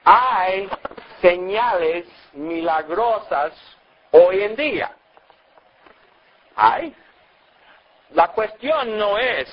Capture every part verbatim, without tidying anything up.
hay señales milagrosas hoy en día. Hay. La cuestión no es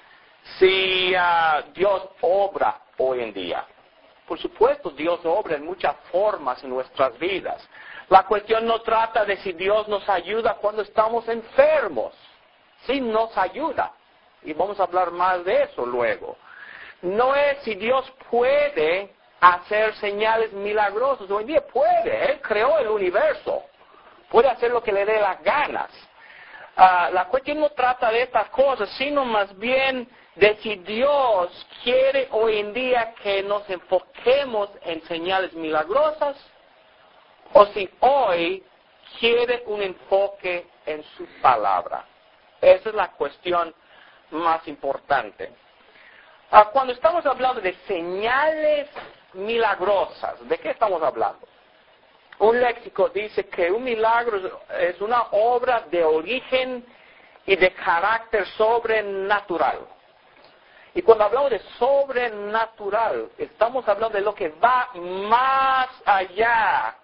si uh, Dios obra hoy en día. Por supuesto, Dios obra en muchas formas en nuestras vidas. La cuestión no trata de si Dios nos ayuda cuando estamos enfermos. Sí, nos ayuda. Y vamos a hablar más de eso luego. No es si Dios puede hacer señales milagrosas. Hoy en día puede. Él creó el universo. Puede hacer lo que le dé las ganas. Uh, la cuestión no trata de estas cosas, sino más bien de si Dios quiere hoy en día que nos enfoquemos en señales milagrosas o si hoy quiere un enfoque en su palabra. Esa es la cuestión más importante. Uh, cuando estamos hablando de señales milagrosas, ¿de qué estamos hablando? Un léxico dice que un milagro es una obra de origen y de carácter sobrenatural. Y cuando hablamos de sobrenatural, estamos hablando de lo que va más allá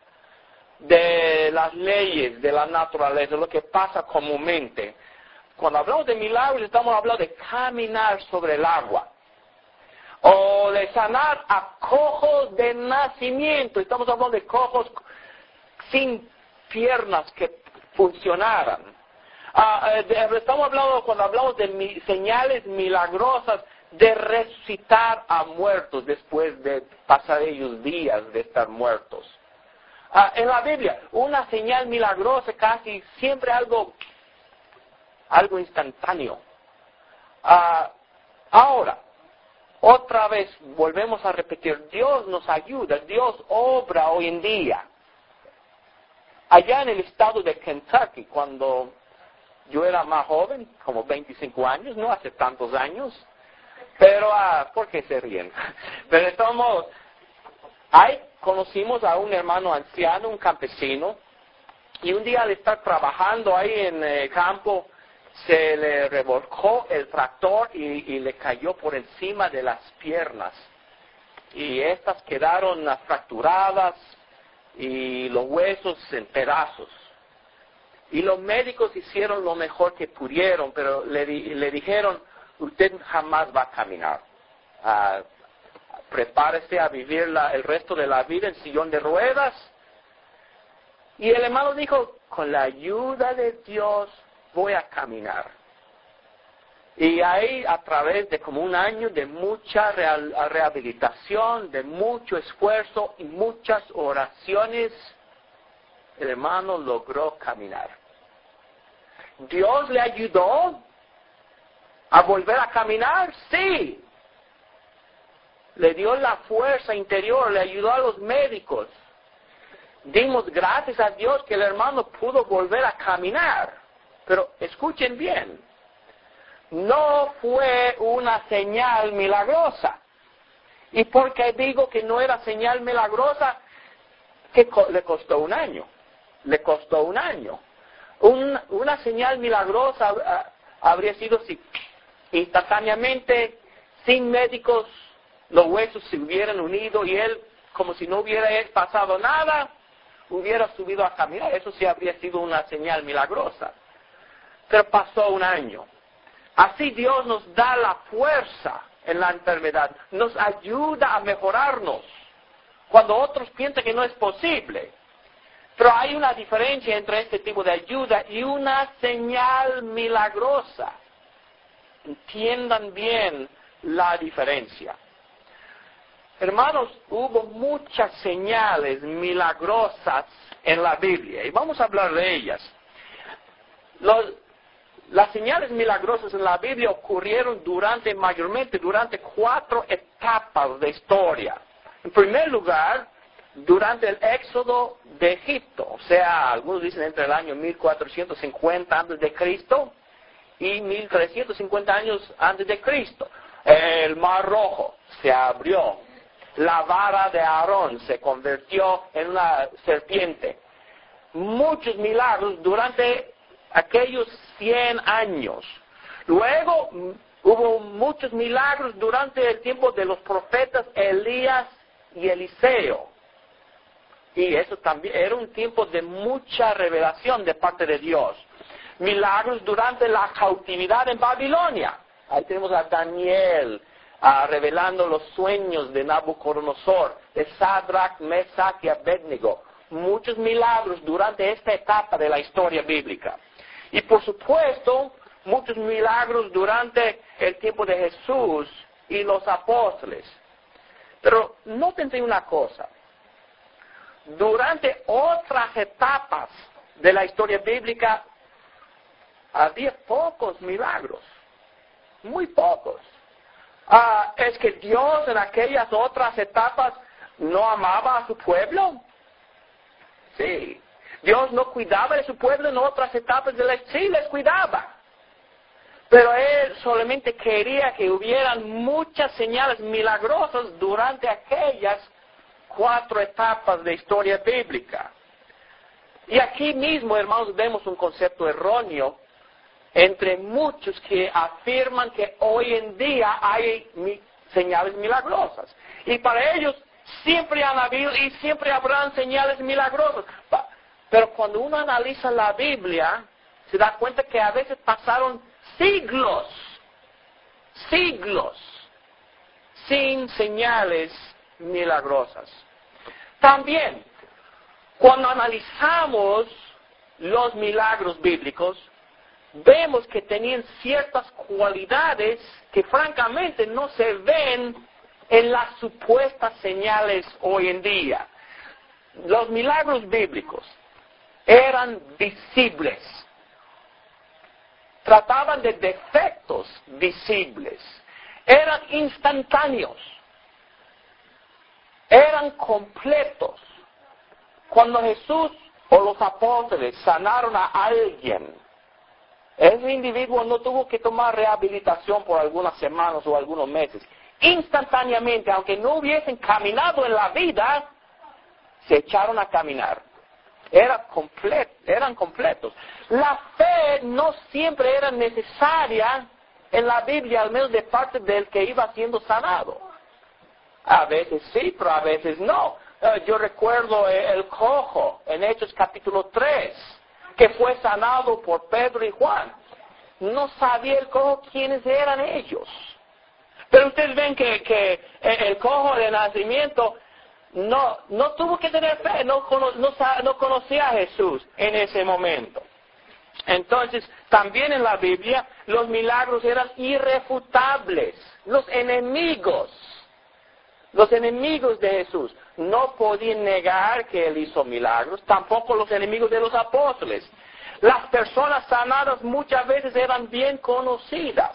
de las leyes de la naturaleza, lo que pasa comúnmente. Cuando hablamos de milagros, estamos hablando de caminar sobre el agua. O de sanar a cojos de nacimiento. Estamos hablando de cojos sin piernas que funcionaran. Uh, de, estamos hablando, cuando hablamos de mi, señales milagrosas, de resucitar a muertos después de pasar ellos días de estar muertos. Uh, en la Biblia, una señal milagrosa casi siempre algo, algo instantáneo. Uh, ahora, otra vez volvemos a repetir, Dios nos ayuda, Dios obra hoy en día. Allá en el estado de Kentucky, cuando yo era más joven, como veinticinco años, no hace tantos años, pero, uh, ¿por qué se ríen? Pero estamos, ahí conocimos a un hermano anciano, un campesino, y un día al estar trabajando ahí en el campo, se le revolcó el tractor y, y le cayó por encima de las piernas. Y estas quedaron fracturadas, y los huesos en pedazos. Y los médicos hicieron lo mejor que pudieron, pero le, le dijeron, usted jamás va a caminar. Uh, prepárese a vivir la, el resto de la vida en sillón de ruedas. Y el hermano dijo, con la ayuda de Dios voy a caminar. Y ahí, a través de como un año de mucha real, rehabilitación, de mucho esfuerzo y muchas oraciones, el hermano logró caminar. ¿Dios le ayudó a volver a caminar? Sí. Le dio la fuerza interior, le ayudó a los médicos. Dimos gracias a Dios que el hermano pudo volver a caminar. Pero escuchen bien. No fue una señal milagrosa. ¿Y por qué digo que no era señal milagrosa? Que co- le costó un año. Le costó un año. Un, una señal milagrosa uh, habría sido si instantáneamente, sin médicos, los huesos se hubieran unido y él, como si no hubiera pasado nada, hubiera subido a caminar. Eso sí habría sido una señal milagrosa. Pero pasó un año. Así Dios nos da la fuerza en la enfermedad, nos ayuda a mejorarnos, cuando otros piensan que no es posible. Pero hay una diferencia entre este tipo de ayuda y una señal milagrosa. Entiendan bien la diferencia. Hermanos, hubo muchas señales milagrosas en la Biblia, y vamos a hablar de ellas. Los, Las señales milagrosas en la Biblia ocurrieron durante, mayormente durante cuatro etapas de historia. En primer lugar, durante el éxodo de Egipto, o sea, algunos dicen entre el año mil cuatrocientos cincuenta antes de Cristo y mil trescientos cincuenta años antes de Cristo. El Mar Rojo se abrió, la vara de Aarón se convirtió en una serpiente. Muchos milagros durante aquellos cien años. Luego hubo muchos milagros durante el tiempo de los profetas Elías y Eliseo. Y eso también era un tiempo de mucha revelación de parte de Dios. Milagros durante la cautividad en Babilonia. Ahí tenemos a Daniel uh, revelando los sueños de Nabucodonosor, de Sadrach, Mesach y Abednego. Muchos milagros durante esta etapa de la historia bíblica. Y por supuesto, muchos milagros durante el tiempo de Jesús y los apóstoles. Pero nótense una cosa. Durante otras etapas de la historia bíblica, había pocos milagros. Muy pocos. Ah, ¿es que Dios en aquellas otras etapas no amaba a su pueblo? Sí. Dios no cuidaba de su pueblo en otras etapas de la historia. Sí, les cuidaba. Pero Él solamente quería que hubieran muchas señales milagrosas durante aquellas cuatro etapas de historia bíblica. Y aquí mismo, hermanos, vemos un concepto erróneo entre muchos que afirman que hoy en día hay mi- señales milagrosas. Y para ellos siempre han habido y siempre habrán señales milagrosas. Pa- Pero cuando uno analiza la Biblia, se da cuenta que a veces pasaron siglos, siglos, sin señales milagrosas. También, cuando analizamos los milagros bíblicos, vemos que tenían ciertas cualidades que francamente no se ven en las supuestas señales hoy en día. Los milagros bíblicos eran visibles. Trataban de defectos visibles. Eran instantáneos. Eran completos. Cuando Jesús o los apóstoles sanaron a alguien, ese individuo no tuvo que tomar rehabilitación por algunas semanas o algunos meses. Instantáneamente, aunque no hubiesen caminado en la vida, se echaron a caminar. Era complet, eran completos. La fe no siempre era necesaria en la Biblia, al menos de parte del que iba siendo sanado. A veces sí, pero a veces no. Uh, yo recuerdo el cojo en Hechos capítulo tres, que fue sanado por Pedro y Juan. No sabía el cojo quiénes eran ellos. Pero ustedes ven que, que el cojo de nacimiento no, no tuvo que tener fe, no, cono, no, no conocía a Jesús en ese momento. Entonces, también en la Biblia, los milagros eran irrefutables. Los enemigos, los enemigos de Jesús no podían negar que Él hizo milagros, tampoco los enemigos de los apóstoles. Las personas sanadas muchas veces eran bien conocidas.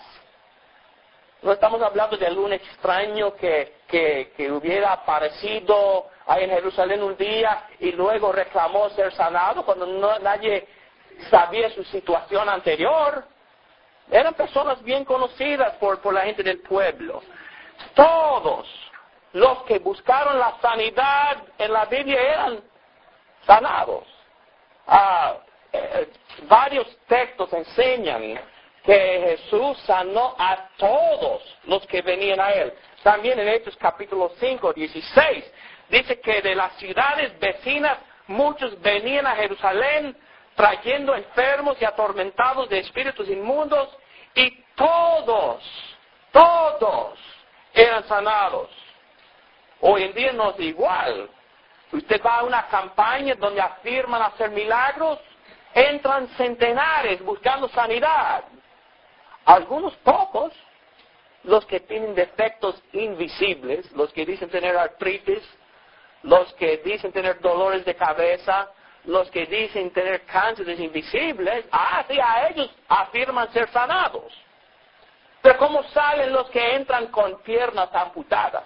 No estamos hablando de algún extraño que, que, que hubiera aparecido ahí en Jerusalén un día y luego reclamó ser sanado cuando no, nadie sabía su situación anterior. Eran personas bien conocidas por, por la gente del pueblo. Todos los que buscaron la sanidad en la Biblia eran sanados. Ah, eh, varios textos enseñan que Jesús sanó a todos los que venían a Él. También en Hechos capítulo cinco, dieciséis, dice que de las ciudades vecinas muchos venían a Jerusalén trayendo enfermos y atormentados de espíritus inmundos, y todos, todos eran sanados. Hoy en día no es igual. Usted va a una campaña donde afirman hacer milagros, entran centenares buscando sanidad. Algunos pocos, los que tienen defectos invisibles, los que dicen tener artritis, los que dicen tener dolores de cabeza, los que dicen tener cánceres invisibles, ah, sí, a ellos afirman ser sanados. Pero ¿cómo salen los que entran con piernas amputadas?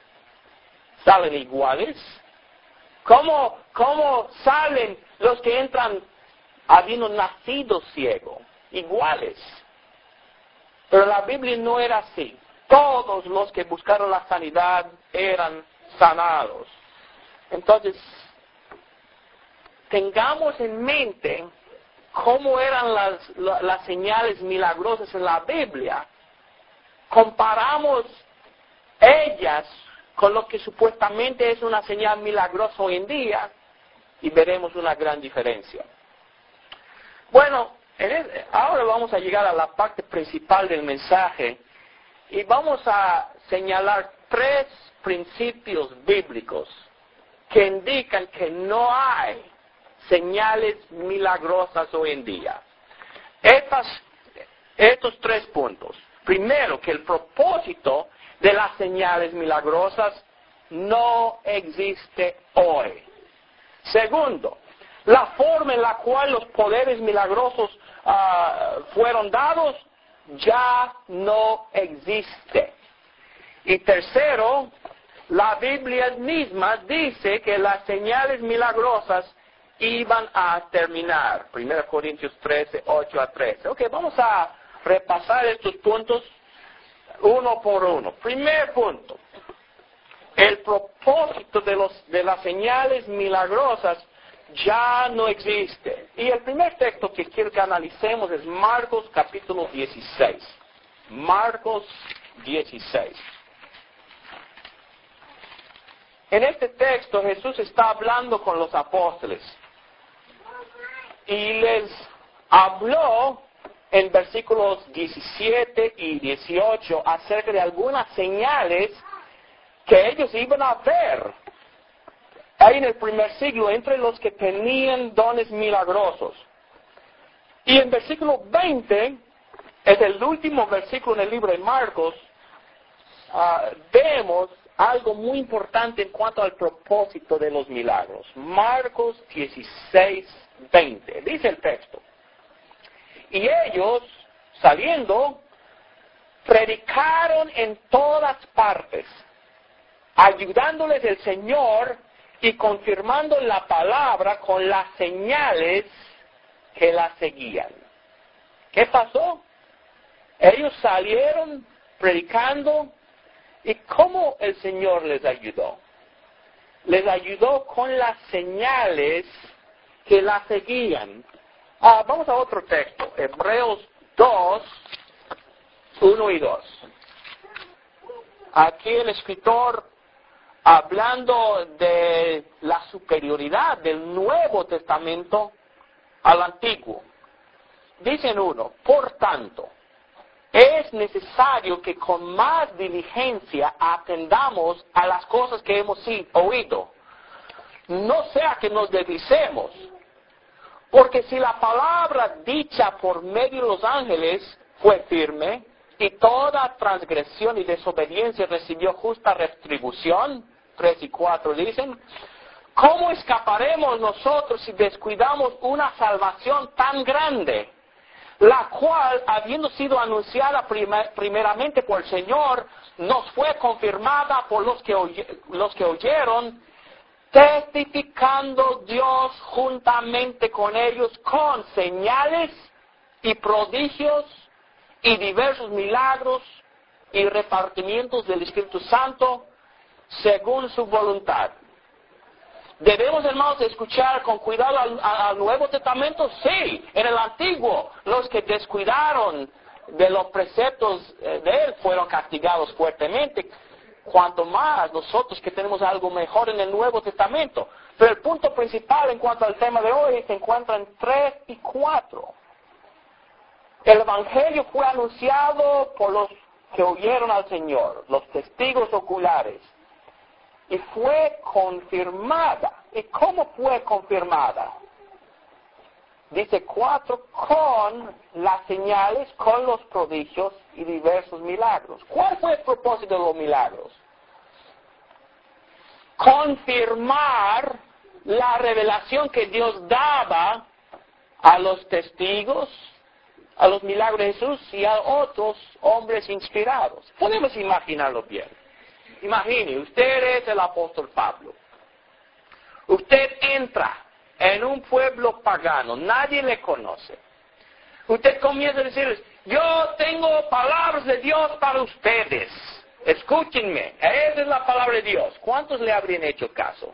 ¿Salen iguales? ¿Cómo, cómo salen los que entran habiendo nacido ciego? Iguales. Pero la Biblia no era así. Todos los que buscaron la sanidad eran sanados. Entonces, tengamos en mente cómo eran las, las señales milagrosas en la Biblia. Comparamos ellas con lo que supuestamente es una señal milagrosa hoy en día, y veremos una gran diferencia. Bueno, en el, ahora vamos a llegar a la parte principal del mensaje, y vamos a señalar tres principios bíblicos que indican que no hay señales milagrosas hoy en día. Estas, estos tres puntos. Primero, que el propósito de las señales milagrosas no existe hoy. Segundo, la forma en la cual los poderes milagrosos uh, fueron dados ya no existe. Y tercero, la Biblia misma dice que las señales milagrosas iban a terminar. primera Corintios trece, ocho a trece. Ok, vamos a repasar estos puntos uno por uno. Primer punto, el propósito de, los, de las señales milagrosas ya no existe. Y el primer texto que quiero que analicemos es Marcos capítulo dieciséis. Marcos dieciséis. En este texto Jesús está hablando con los apóstoles y les habló en versículos diecisiete y dieciocho acerca de algunas señales que ellos iban a ver ahí en el primer siglo entre los que tenían dones milagrosos. Y en versículo veinte, es el último versículo en el libro de Marcos, uh, vemos algo muy importante en cuanto al propósito de los milagros. Marcos dieciséis, veinte. Dice el texto: y ellos, saliendo, predicaron en todas partes, ayudándoles el Señor y confirmando la palabra con las señales que la seguían. ¿Qué pasó? Ellos salieron predicando, y ¿cómo el Señor les ayudó? Les ayudó con las señales que la seguían. Ah, vamos a otro texto, Hebreos dos, uno y dos. Aquí el escritor, hablando de la superioridad del Nuevo Testamento al Antiguo, dice en uno: por tanto, es necesario que con más diligencia atendamos a las cosas que hemos oído, no sea que nos deslicemos. Porque si la palabra dicha por medio de los ángeles fue firme, y toda transgresión y desobediencia recibió justa retribución, tres y cuatro dicen, ¿cómo escaparemos nosotros si descuidamos una salvación tan grande, la cual, habiendo sido anunciada primer, primeramente por el Señor, nos fue confirmada por los que, oye, los que oyeron, testificando Dios juntamente con ellos con señales y prodigios y diversos milagros y repartimientos del Espíritu Santo según su voluntad? ¿Debemos, hermanos, escuchar con cuidado al, al Nuevo Testamento? Sí. En el Antiguo, los que descuidaron de los preceptos de Él fueron castigados fuertemente. Cuanto más nosotros que tenemos algo mejor en el Nuevo Testamento. Pero el punto principal en cuanto al tema de hoy se encuentra en tres y cuatro. El Evangelio fue anunciado por los que oyeron al Señor, los testigos oculares. Y fue confirmada. ¿Y cómo fue confirmada? Dice cuatro, con las señales, con los prodigios y diversos milagros. ¿Cuál fue el propósito de los milagros? Confirmar la revelación que Dios daba a los testigos, a los milagros de Jesús y a otros hombres inspirados. Podemos imaginarlo bien. Imagine, usted es el apóstol Pablo. Usted entra en un pueblo pagano, nadie le conoce. Usted comienza a decirles, yo tengo palabras de Dios para ustedes. Escúchenme, esa es la palabra de Dios. ¿Cuántos le habrían hecho caso?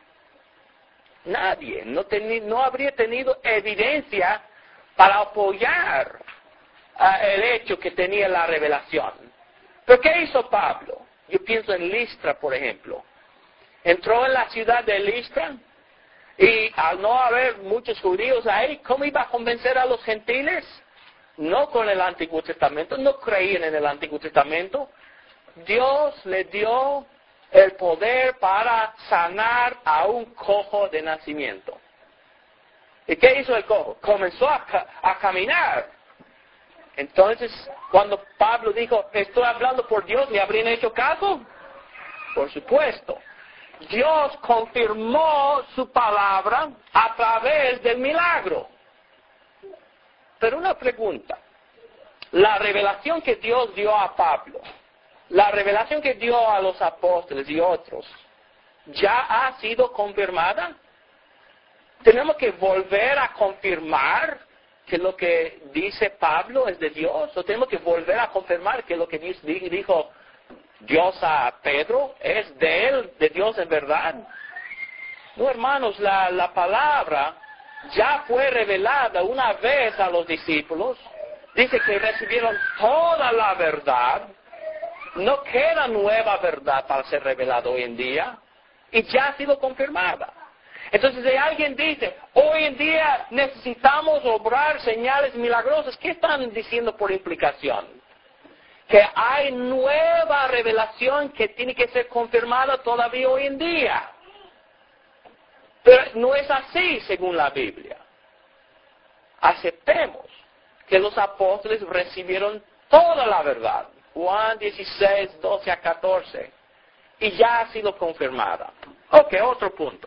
Nadie. No, teni, no habría tenido evidencia para apoyar uh, el hecho que tenía la revelación. ¿Pero qué hizo Pablo? Yo pienso en Listra, por ejemplo. Entró en la ciudad de Listra y al no haber muchos judíos ahí, ¿cómo iba a convencer a los gentiles? No con el Antiguo Testamento, no creían en el Antiguo Testamento. Dios le dio el poder para sanar a un cojo de nacimiento. ¿Y qué hizo el cojo? Comenzó a, a caminar. Entonces, cuando Pablo dijo, estoy hablando por Dios, ¿le habrían hecho caso? Por supuesto. Dios confirmó su palabra a través del milagro. Pero una pregunta. La revelación que Dios dio a Pablo, la revelación que dio a los apóstoles y otros, ¿ya ha sido confirmada? ¿Tenemos que volver a confirmar que lo que dice Pablo es de Dios? ¿O tenemos que volver a confirmar que lo que dijo Dios a Pedro es de él, de Dios en verdad? No, hermanos, la, la palabra ya fue revelada una vez a los discípulos. Dice que recibieron toda la verdad. No queda nueva verdad para ser revelada hoy en día. Y ya ha sido confirmada. Entonces, si alguien dice, hoy en día necesitamos obrar señales milagrosas, ¿qué están diciendo por implicación? Que hay nueva revelación que tiene que ser confirmada todavía hoy en día. Pero no es así según la Biblia. Aceptemos que los apóstoles recibieron toda la verdad. Juan dieciséis, doce a catorce. Y ya ha sido confirmada. Ok, otro punto.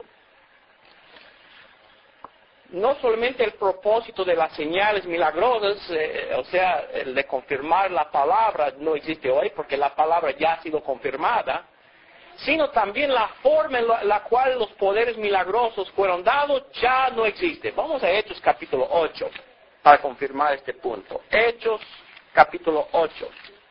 No solamente el propósito de las señales milagrosas, eh, o sea, el de confirmar la palabra no existe hoy porque la palabra ya ha sido confirmada, sino también la forma en la, la cual los poderes milagrosos fueron dados ya no existe. Vamos a Hechos capítulo ocho para confirmar este punto. Hechos capítulo ocho.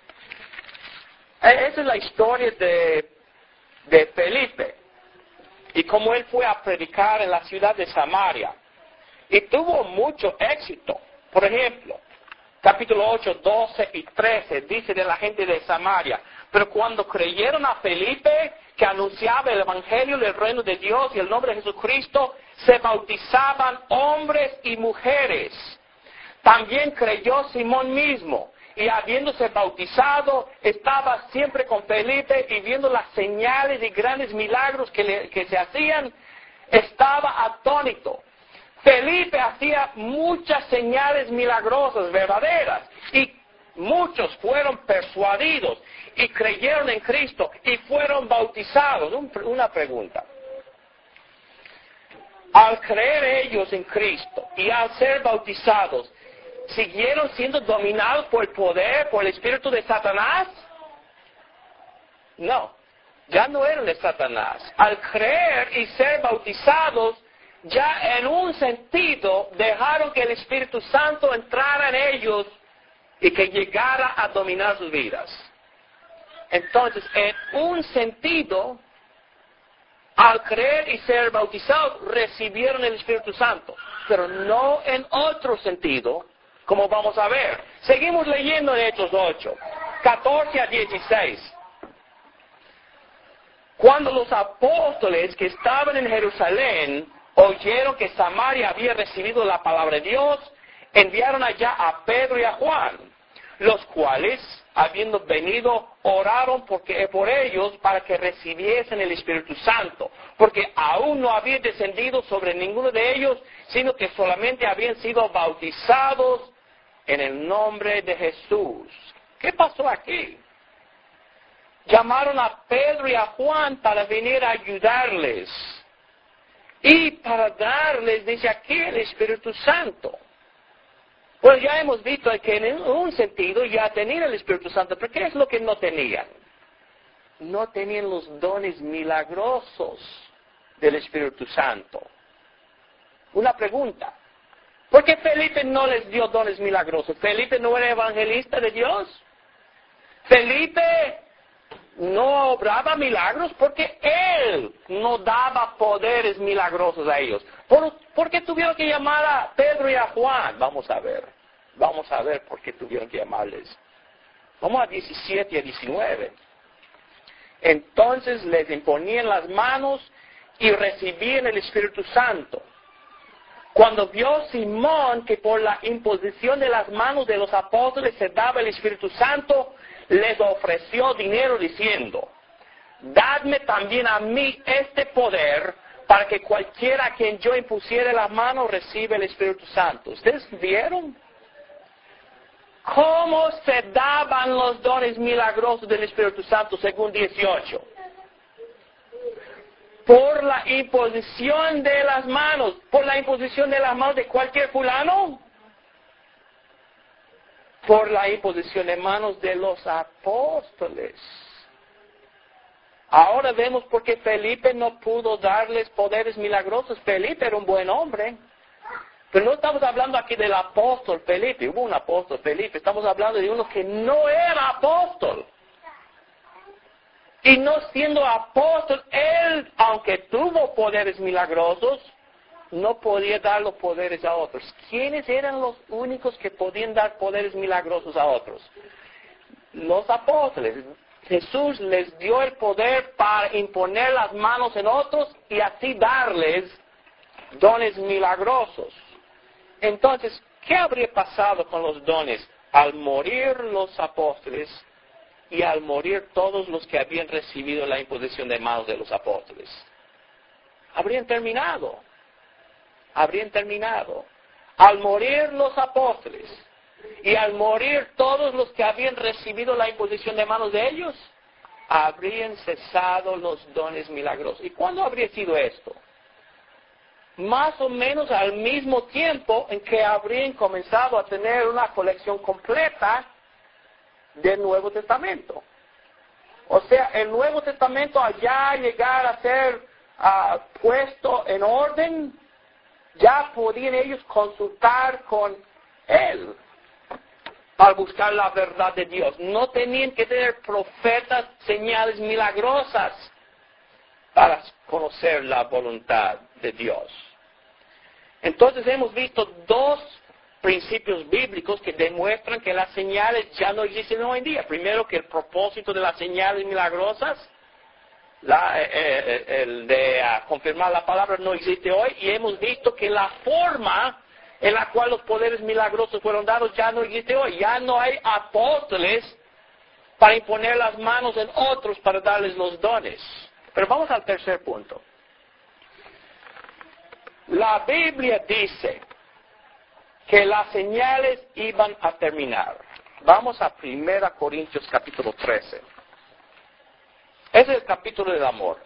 Esa es la historia de, de Felipe y cómo él fue a predicar en la ciudad de Samaria. Y tuvo mucho éxito. Por ejemplo, capítulo ocho, doce y trece, dice de la gente de Samaria. Pero cuando creyeron a Felipe, que anunciaba el evangelio del reino de Dios y el nombre de Jesucristo, se bautizaban hombres y mujeres. También creyó Simón mismo. Y habiéndose bautizado, estaba siempre con Felipe y viendo las señales y grandes milagros que, le, que se hacían, estaba atónito. Felipe hacía muchas señales milagrosas, verdaderas, y muchos fueron persuadidos y creyeron en Cristo y fueron bautizados. Un, una pregunta. Al creer ellos en Cristo y al ser bautizados, ¿siguieron siendo dominados por el poder, por el espíritu de Satanás? No, ya no eran de Satanás. Al creer y ser bautizados, ya en un sentido dejaron que el Espíritu Santo entrara en ellos y que llegara a dominar sus vidas. Entonces, en un sentido, al creer y ser bautizados, recibieron el Espíritu Santo, pero no en otro sentido, como vamos a ver. Seguimos leyendo en Hechos ocho, catorce a dieciséis. Cuando los apóstoles que estaban en Jerusalén oyeron que Samaria había recibido la palabra de Dios, enviaron allá a Pedro y a Juan, los cuales, habiendo venido, oraron porque, por ellos para que recibiesen el Espíritu Santo, porque aún no había descendido sobre ninguno de ellos, sino que solamente habían sido bautizados en el nombre de Jesús. ¿Qué pasó aquí? Llamaron a Pedro y a Juan para venir a ayudarles. Y para darles, dice aquí, el Espíritu Santo. Bueno, ya hemos visto que en un sentido ya tenían el Espíritu Santo, pero ¿qué es lo que no tenían? No tenían los dones milagrosos del Espíritu Santo. Una pregunta. ¿Por qué Felipe no les dio dones milagrosos? ¿Felipe no era evangelista de Dios? ¿Felipe no obraba milagros? Porque él no daba poderes milagrosos a ellos. ¿Por, ¿Por qué tuvieron que llamar a Pedro y a Juan? Vamos a ver. Vamos a ver por qué tuvieron que llamarles. Vamos a diecisiete y a diecinueve. Entonces les imponían las manos y recibían el Espíritu Santo. Cuando vio Simón que por la imposición de las manos de los apóstoles se daba el Espíritu Santo, les ofreció dinero diciendo: dadme también a mí este poder, para que cualquiera a quien yo impusiere la mano reciba el Espíritu Santo. ¿Ustedes vieron cómo se daban los dones milagrosos del Espíritu Santo según dieciocho? Por la imposición de las manos. ¿Por la imposición de las manos de cualquier fulano? Por la imposición de manos de los apóstoles. Ahora vemos por qué Felipe no pudo darles poderes milagrosos. Felipe era un buen hombre. Pero no estamos hablando aquí del apóstol Felipe. Hubo un apóstol Felipe. Estamos hablando de uno que no era apóstol. Y no siendo apóstol, él, aunque tuvo poderes milagrosos, no podía dar los poderes a otros. ¿Quiénes eran los únicos que podían dar poderes milagrosos a otros? Los apóstoles. Jesús les dio el poder para imponer las manos en otros y así darles dones milagrosos. Entonces, ¿qué habría pasado con los dones al morir los apóstoles y al morir todos los que habían recibido la imposición de manos de los apóstoles? Habrían terminado. Habrían terminado. Al morir los apóstoles y al morir todos los que habían recibido la imposición de manos de ellos, habrían cesado los dones milagrosos. ¿Y cuándo habría sido esto? Más o menos al mismo tiempo en que habrían comenzado a tener una colección completa del Nuevo Testamento. O sea, el Nuevo Testamento allá llegar a ser uh, puesto en orden, ya podían ellos consultar con Él para buscar la verdad de Dios. No tenían que tener profetas, señales milagrosas para conocer la voluntad de Dios. Entonces hemos visto dos principios bíblicos que demuestran que las señales ya no existen hoy en día. Primero, que el propósito de las señales milagrosas, la, eh, eh, el de uh, confirmar la palabra, no existe hoy. Y hemos visto que la forma en la cual los poderes milagrosos fueron dados ya no existe hoy. Ya no hay apóstoles para imponer las manos en otros para darles los dones. Pero vamos al tercer punto. La Biblia dice que las señales iban a terminar. Vamos a primera Corintios capítulo trece. Es el capítulo del amor.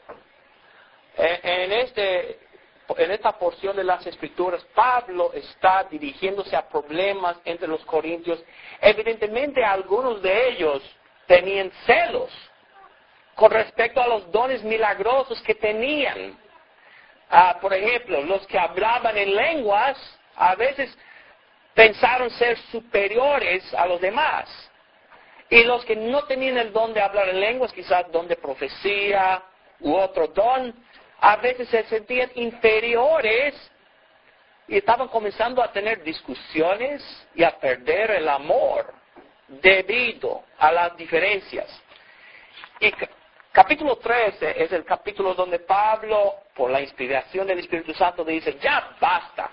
En, este, en esta porción de las Escrituras, Pablo está dirigiéndose a problemas entre los corintios. Evidentemente, algunos de ellos tenían celos con respecto a los dones milagrosos que tenían. Uh, por ejemplo, los que hablaban en lenguas, a veces pensaron ser superiores a los demás. Y los que no tenían el don de hablar en lenguas, quizás don de profecía u otro don, a veces se sentían inferiores y estaban comenzando a tener discusiones y a perder el amor debido a las diferencias. Y capítulo trece es el capítulo donde Pablo, por la inspiración del Espíritu Santo, dice: ya basta.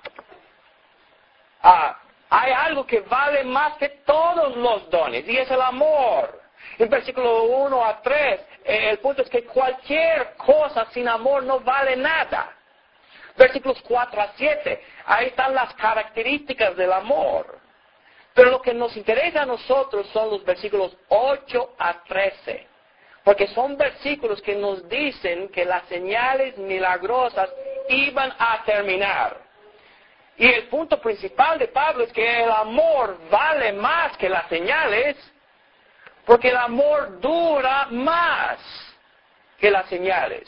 Ah, hay algo que vale más que todos los dones, y es el amor. En versículo uno a tres, eh, el punto es que cualquier cosa sin amor no vale nada. Versículos cuatro a siete, ahí están las características del amor. Pero lo que nos interesa a nosotros son los versículos ocho a trece. Porque son versículos que nos dicen que las señales milagrosas iban a terminar. Y el punto principal de Pablo es que el amor vale más que las señales, porque el amor dura más que las señales.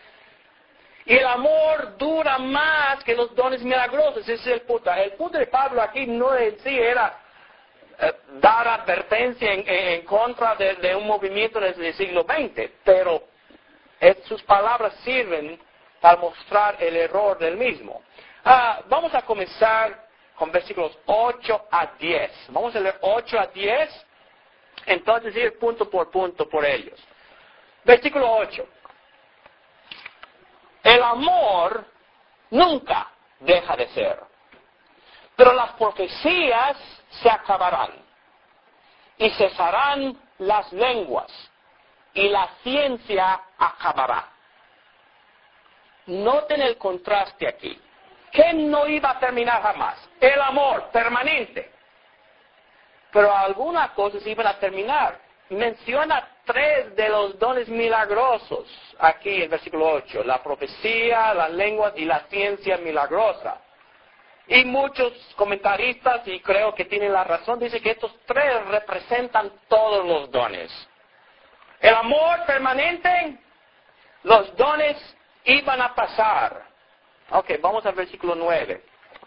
Y el amor dura más que los dones milagrosos. Ese es el punto. El punto de Pablo aquí no en sí era eh, dar advertencia en, en contra de, de un movimiento desde el siglo veinte, pero es, sus palabras sirven para mostrar el error del mismo. Ah, vamos a comenzar con versículos ocho a diez. Vamos a leer ocho a diez, entonces ir punto por punto por ellos. Versículo ocho. El amor nunca deja de ser, pero las profecías se acabarán y cesarán las lenguas y la ciencia acabará. Noten el contraste aquí. ¿Qué no iba a terminar jamás? El amor permanente. Pero algunas cosas iban a terminar. Menciona tres de los dones milagrosos aquí en el versículo ocho. La profecía, las lenguas y la ciencia milagrosa. Y muchos comentaristas, y creo que tienen la razón, dicen que estos tres representan todos los dones. El amor permanente, los dones iban a pasar. Ok, vamos al versículo nueve.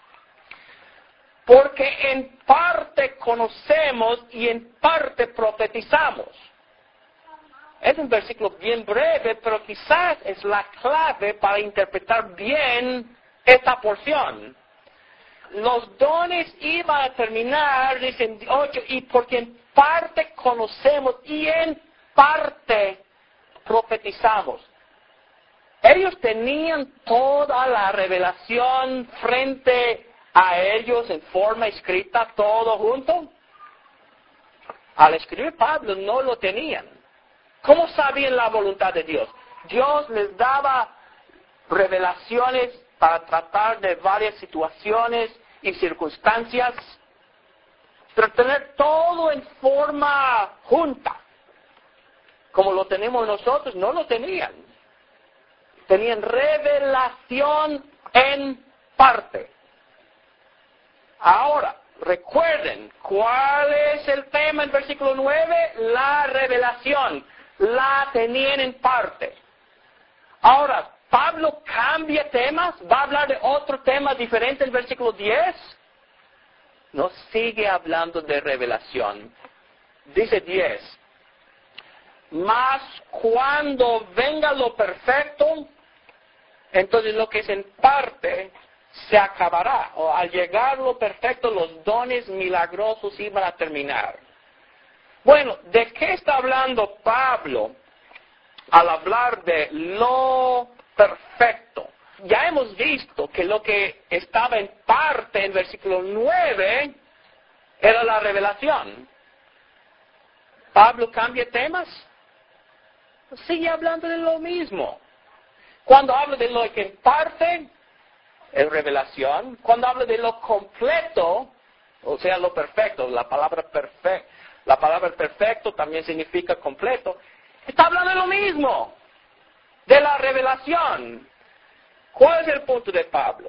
Porque en parte conocemos y en parte profetizamos. Es un versículo bien breve, pero quizás es la clave para interpretar bien esta porción. Los dones iban a terminar, dicen ocho, y porque en parte conocemos y en parte profetizamos. Ellos tenían toda la revelación frente a ellos en forma escrita, todo junto. Al escribir Pablo no lo tenían. ¿Cómo sabían la voluntad de Dios? Dios les daba revelaciones para tratar de varias situaciones y circunstancias, pero tener todo en forma junta, como lo tenemos nosotros, no lo tenían. Tenían revelación en parte. Ahora, recuerden, ¿cuál es el tema en versículo nueve? La revelación. La tenían en parte. Ahora, Pablo cambia temas, va a hablar de otro tema diferente en versículo diez. No sigue hablando de revelación. Dice diez. Mas cuando venga lo perfecto, entonces lo que es en parte se acabará. O al llegar lo perfecto, los dones milagrosos iban a terminar. Bueno, ¿de qué está hablando Pablo al hablar de lo perfecto? Ya hemos visto que lo que estaba en parte en versículo nueve era la revelación. ¿Pablo cambia temas? Sigue hablando de lo mismo. Cuando habla de lo que en parte es revelación, cuando habla de lo completo, o sea, lo perfecto, la palabra perfecto, la palabra perfecto también significa completo, está hablando de lo mismo, de la revelación. ¿Cuál es el punto de Pablo?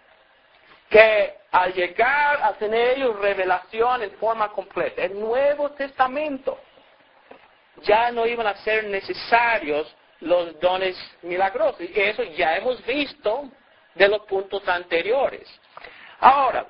Que al llegar a tener ellos revelación en forma completa, el Nuevo Testamento, ya no iban a ser necesarios los dones milagrosos. Y eso ya hemos visto de los puntos anteriores. Ahora,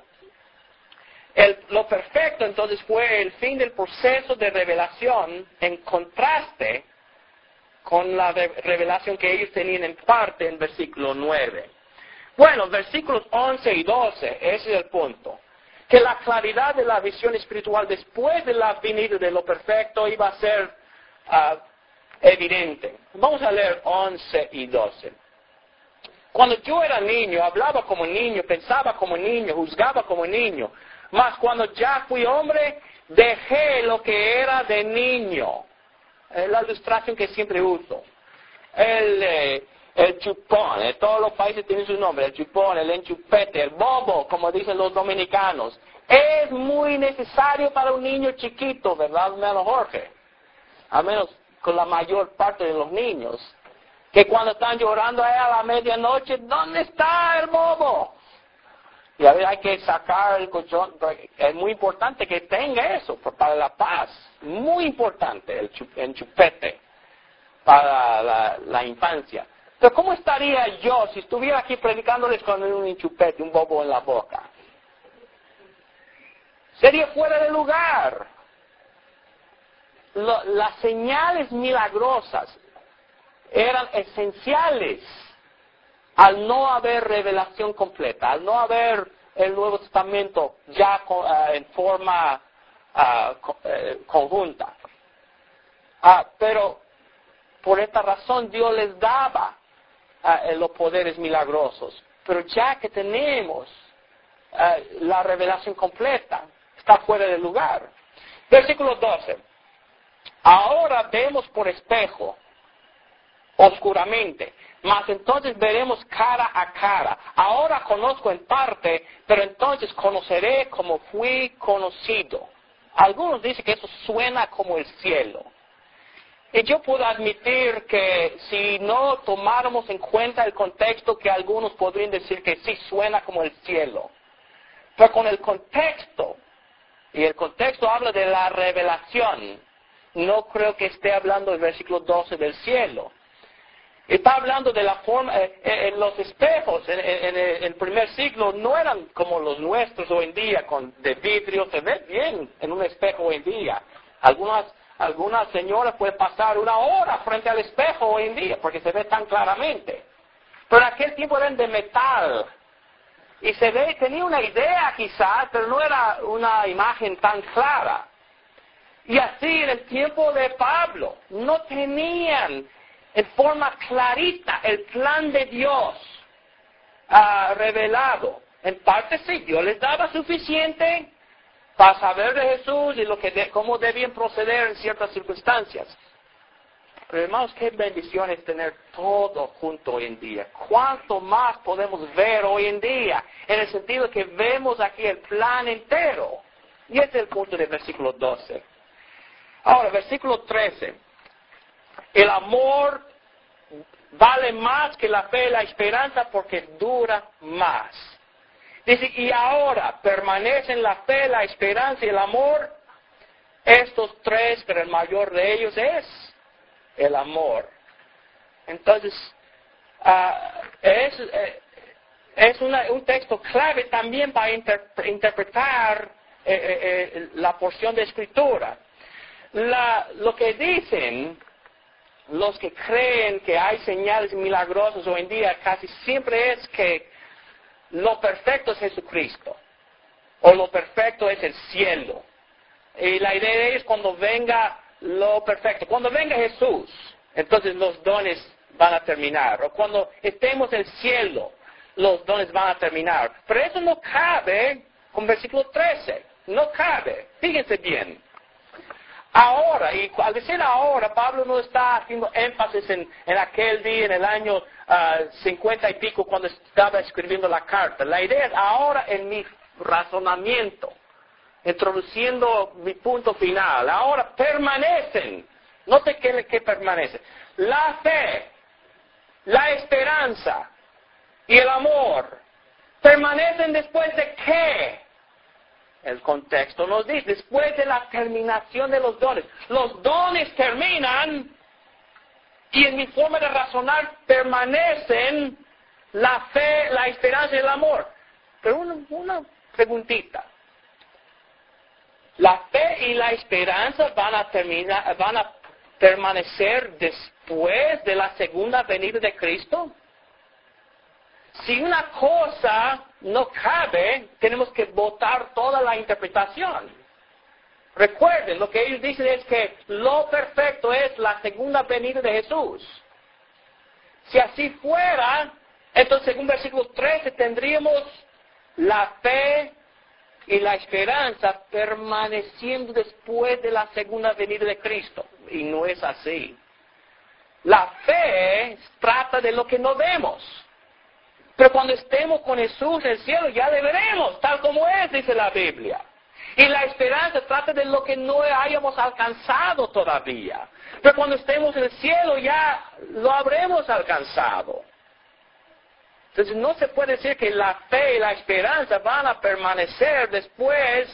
el, lo perfecto entonces fue el fin del proceso de revelación en contraste con la re- revelación que ellos tenían en parte en versículo nueve. Bueno, versículos once y doce, ese es el punto. Que la claridad de la visión espiritual después de la venida de lo perfecto iba a ser uh, evidente. Vamos a leer once y doce. Cuando yo era niño, hablaba como niño, pensaba como niño, juzgaba como niño. Mas cuando ya fui hombre, dejé lo que era de niño. Es la ilustración que siempre uso. El, eh, el chupón, en todos los países tienen su nombre, el chupón, el enchupete, el bobo, como dicen los dominicanos. Es muy necesario para un niño chiquito, ¿verdad, hermano Jorge? Al menos con la mayor parte de los niños. Que cuando están llorando ahí a la medianoche, ¿dónde está el bobo? Y a ver, hay que sacar el colchón. Es muy importante que tenga eso para la paz. Muy importante el enchupete para la, la infancia. Pero ¿cómo estaría yo si estuviera aquí predicándoles con un enchupete, un bobo en la boca? Sería fuera de lugar. Lo, las señales milagrosas eran esenciales al no haber revelación completa, al no haber el Nuevo Testamento ya uh, en forma uh, co- uh, conjunta. Uh, pero por esta razón Dios les daba uh, los poderes milagrosos. Pero ya que tenemos uh, la revelación completa, está fuera de lugar. Versículo doce. Ahora vemos por espejo, oscuramente, mas entonces veremos cara a cara. Ahora conozco en parte, pero entonces conoceré como fui conocido. Algunos dicen que eso suena como el cielo. Y yo puedo admitir que si no tomáramos en cuenta el contexto, que algunos podrían decir que sí suena como el cielo. Pero con el contexto, y el contexto habla de la revelación, no creo que esté hablando del versículo doce del cielo. Está hablando de la forma, eh, eh, los espejos en, en, en el primer siglo no eran como los nuestros hoy en día, con de vidrio. Se ve bien en un espejo hoy en día. Algunas, algunas señoras pueden pasar una hora frente al espejo hoy en día, porque se ve tan claramente. Pero en aquel tiempo eran de metal. Y se ve, tenía una idea quizás, pero no era una imagen tan clara. Y así en el tiempo de Pablo, no tenían en forma clarita el plan de Dios uh, revelado. En parte sí, Dios les daba suficiente para saber de Jesús y lo que de, cómo debían proceder en ciertas circunstancias. Pero hermanos, qué bendición es tener todo junto hoy en día. ¿Cuánto más podemos ver hoy en día? En el sentido que vemos aquí el plan entero. Y ese es el punto del versículo doce. Ahora, versículo trece. El amor vale más que la fe y la esperanza porque dura más. Dice, y ahora permanecen la fe, la esperanza y el amor. Estos tres, pero el mayor de ellos es el amor. Entonces, uh, es, eh, es una, un texto clave también para inter, interpretar eh, eh, eh, la porción de Escritura. La, lo que dicen los que creen que hay señales milagrosas hoy en día casi siempre es que lo perfecto es Jesucristo, o lo perfecto es el cielo. Y la idea de ellos es cuando venga lo perfecto, cuando venga Jesús, entonces los dones van a terminar. O cuando estemos en el cielo, los dones van a terminar. Pero eso no cabe con versículo trece, no cabe. Fíjense bien. Ahora, y al decir ahora, Pablo no está haciendo énfasis en, en aquel día, en el año uh, cincuenta y pico, cuando estaba escribiendo la carta. La idea es ahora en mi razonamiento, introduciendo mi punto final. Ahora permanecen, no sé qué, qué permanece, la fe, la esperanza y el amor. ¿Permanecen después de qué? El contexto nos dice, después de la terminación de los dones. Los dones terminan y en mi forma de razonar permanecen la fe, la esperanza y el amor. Pero una, una preguntita. ¿La fe y la esperanza van a terminar, van a permanecer después de la segunda venida de Cristo? Si una cosa no cabe, tenemos que botar toda la interpretación. Recuerden, lo que ellos dicen es que lo perfecto es la segunda venida de Jesús. Si así fuera, entonces según versículo trece tendríamos la fe y la esperanza permaneciendo después de la segunda venida de Cristo. Y no es así. La fe trata de lo que no vemos. Pero cuando estemos con Jesús en el cielo, ya le veremos, tal como es, dice la Biblia. Y la esperanza trata de lo que no hayamos alcanzado todavía. Pero cuando estemos en el cielo, ya lo habremos alcanzado. Entonces no se puede decir que la fe y la esperanza van a permanecer después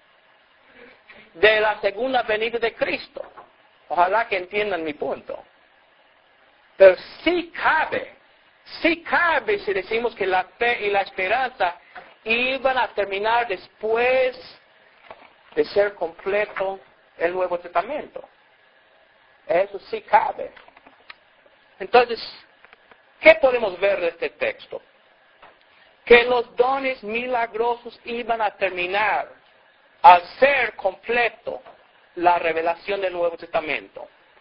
de la segunda venida de Cristo. Ojalá que entiendan mi punto. Pero sí cabe. Sí cabe si decimos que la fe y la esperanza iban a terminar después de ser completo el Nuevo Testamento. Eso sí cabe. Entonces, ¿qué podemos ver de este texto? Que los dones milagrosos iban a terminar al ser completo la revelación del Nuevo Testamento.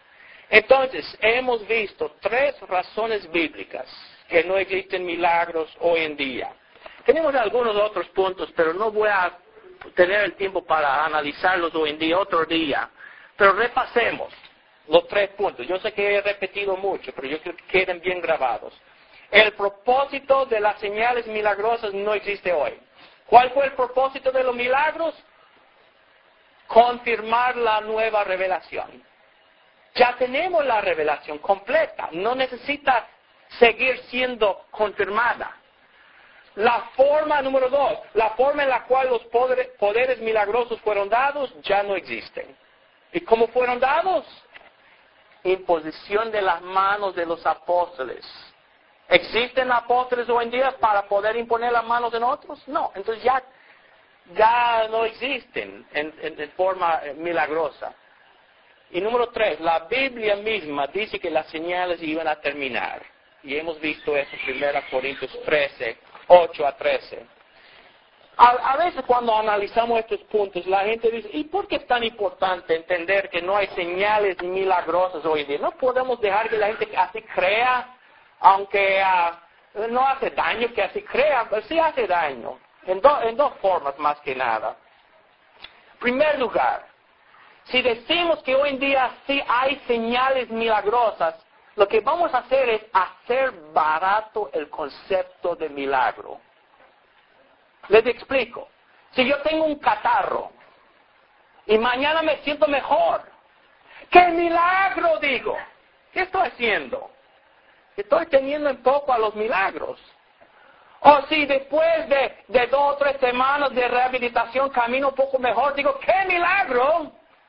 Entonces, hemos visto tres razones bíblicas que no existen milagros hoy en día. Tenemos algunos otros puntos, pero no voy a tener el tiempo para analizarlos hoy en día, otro día. Pero repasemos los tres puntos. Yo sé que he repetido mucho, pero yo quiero que queden bien grabados. El propósito de las señales milagrosas no existe hoy. ¿Cuál fue el propósito de los milagros? Confirmar la nueva revelación. Ya tenemos la revelación completa. No necesita seguir siendo confirmada. La forma número dos, la forma en la cual los poderes, poderes milagrosos fueron dados, ya no existen. ¿Y cómo fueron dados? Imposición de las manos de los apóstoles. ¿Existen apóstoles hoy en día para poder imponer las manos en otros? No, entonces ya, ya no existen en, en, en forma milagrosa. Y número tres, la Biblia misma dice que las señales iban a terminar. Y hemos visto eso en primera Corintios trece, ocho a trece. A, a veces cuando analizamos estos puntos, la gente dice, ¿y por qué es tan importante entender que no hay señales milagrosas hoy en día? No podemos dejar que la gente así crea, aunque uh, no hace daño que así crea, pero sí hace daño, en, do, en dos formas más que nada. En primer lugar, si decimos que hoy en día sí hay señales milagrosas, lo que vamos a hacer es hacer barato el concepto de milagro. Les explico. Si yo tengo un catarro y mañana me siento mejor, ¡qué milagro! Digo, ¿qué estoy haciendo? Estoy teniendo en poco a los milagros. O si después de, de dos o tres semanas de rehabilitación camino un poco mejor, digo, ¡qué milagro!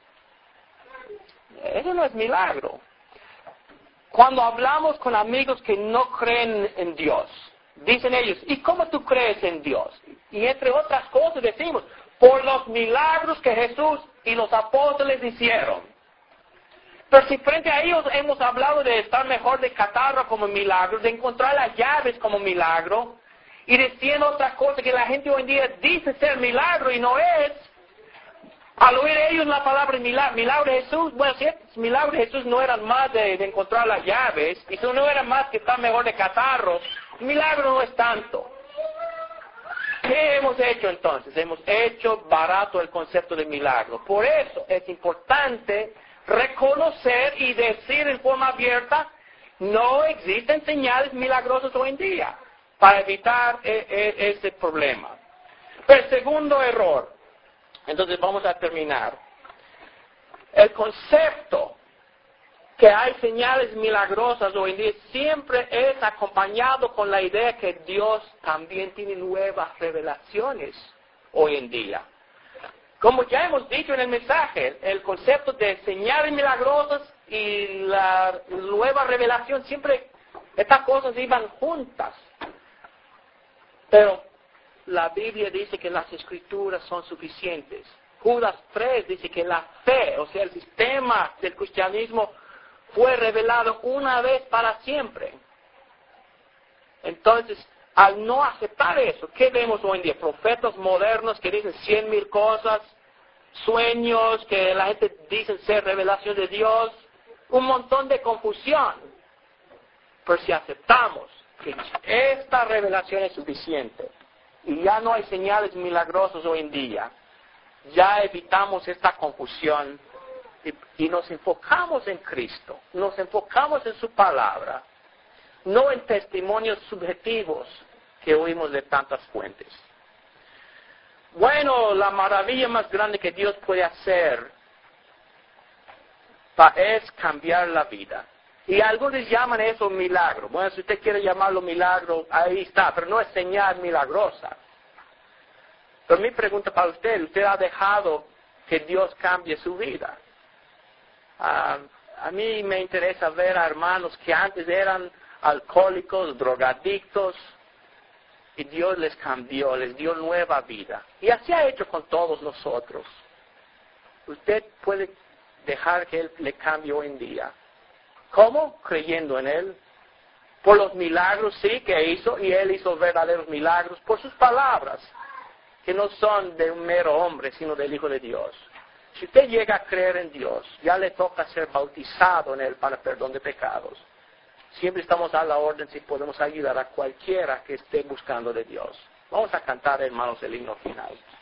Eso no es milagro. Cuando hablamos con amigos que no creen en Dios, dicen ellos, ¿y cómo tú crees en Dios? Y entre otras cosas decimos, por los milagros que Jesús y los apóstoles hicieron. Pero si frente a ellos hemos hablado de estar mejor de catarro como milagro, de encontrar las llaves como milagro, y diciendo otras cosas que la gente hoy en día dice ser milagro y no es, al oír ellos la palabra milagro, milagro de Jesús, bueno, si es milagro de Jesús no eran más de, de encontrar las llaves, y eso no era más que estar mejor de catarro, milagro no es tanto. ¿Qué hemos hecho entonces? Hemos hecho barato el concepto de milagro. Por eso es importante reconocer y decir en forma abierta, no existen señales milagrosas hoy en día, para evitar e, e, ese problema. El segundo error. Entonces vamos a terminar. El concepto que hay señales milagrosas hoy en día siempre es acompañado con la idea que Dios también tiene nuevas revelaciones hoy en día. Como ya hemos dicho en el mensaje, el concepto de señales milagrosas y la nueva revelación siempre, estas cosas iban juntas. Pero la Biblia dice que las Escrituras son suficientes. Judas tres dice que la fe, o sea, el sistema del cristianismo, fue revelado una vez para siempre. Entonces, al no aceptar eso, ¿qué vemos hoy en día? Profetas modernos que dicen cien mil cosas, sueños que la gente dice ser revelación de Dios, un montón de confusión. Pero si aceptamos que esta revelación es suficiente, y ya no hay señales milagrosas hoy en día, ya evitamos esta confusión y, y nos enfocamos en Cristo, nos enfocamos en su palabra, no en testimonios subjetivos que oímos de tantas fuentes. Bueno, la maravilla más grande que Dios puede hacer es cambiar la vida. Y algunos llaman eso milagro. Bueno, si usted quiere llamarlo milagro, ahí está, pero no es señal milagrosa. Pero mi pregunta para usted, ¿usted ha dejado que Dios cambie su vida? Uh, a mí me interesa ver a hermanos que antes eran alcohólicos, drogadictos, y Dios les cambió, les dio nueva vida. Y así ha hecho con todos nosotros. Usted puede dejar que Él le cambie hoy en día. ¿Cómo? Creyendo en Él. Por los milagros, sí, que hizo, y Él hizo verdaderos milagros, por sus palabras, que no son de un mero hombre, sino del Hijo de Dios. Si usted llega a creer en Dios, ya le toca ser bautizado en Él para perdón de pecados. Siempre estamos a la orden si podemos ayudar a cualquiera que esté buscando de Dios. Vamos a cantar, hermanos, el himno final.